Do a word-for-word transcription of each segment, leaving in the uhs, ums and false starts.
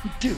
do.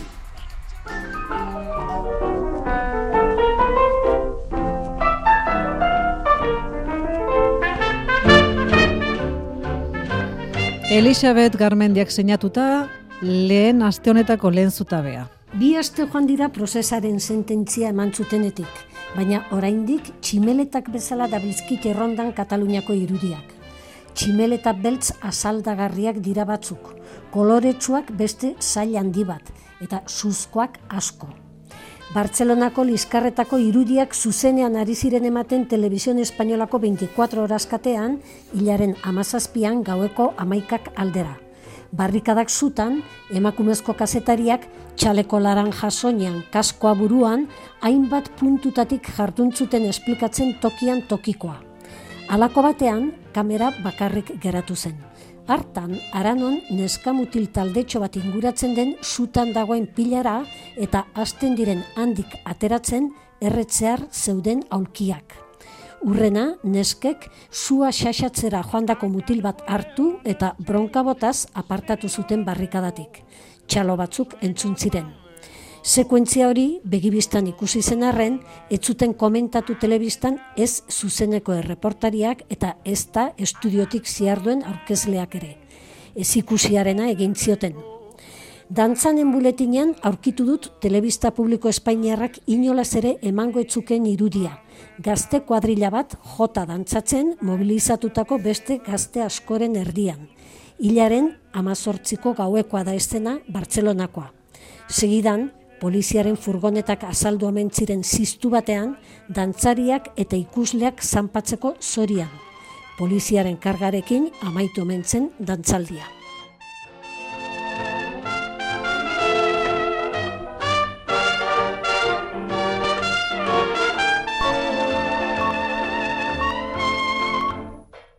Elisabet Garmendiak sinatuta lehen aste honetako lehen zutabea. Bi aste joan dira prozesaren sententzia eman zutenetik, baina oraindik tximeletak bezala dabilzkit errondan Kataluniako irudiak. Tximeleta beltz asaldagarriak dira batzuk, koloretsuak beste sail handi bat, eta suzkoak asko. Bartzelonako liskarretako irudiak zuzenean ari ziren ematen Televisión Espainolako veinticuatro horas katean, hilaren hamazazpian gaueko hamaikak aldera. Barrikadak zutan, emakumezko kazetariak txaleko laranja soinean, kaskoa buruan, hainbat puntutatik jarduntzuten esplikatzen tokian tokikoa. Halako batean, kamera bakarrik geratu zen. Hartan, Aranon neska mutil taldetxo bat inguratzen den sutan dagoen pilara eta hasten diren handik ateratzen erretzear zeuden aulkiak. Urrena, neskek sua xaxatzera joandako mutil bat hartu eta bronka botaz apartatu zuten barrikadatik. Txalo batzuk entzun ziren. Sekuentzia hori begibistan ikusi zen arren, ez zuten komentatu telebistan ez zuzeneko erreportariak eta ez da estudiotik ziarduen aurkezleak ere. Ez ikusiarena egin zioten. Dantzanen buletinean aurkitu dut telebista publiko espainiarrak inolaz ere emango etzuken irudia. Gazte kuadrilla bat jota dantzatzen mobilizatutako beste gazte askoren erdian. Hilaren hamazortziko gauekoa da eszena Bartzelonakoa. Segidan, poliziaren furgonetak azaldu omen ziren ziztu batean, dantzariak eta ikusleak zanpatzeko zorian. Poliziaren kargarekin amaitu omen zen dantzaldia.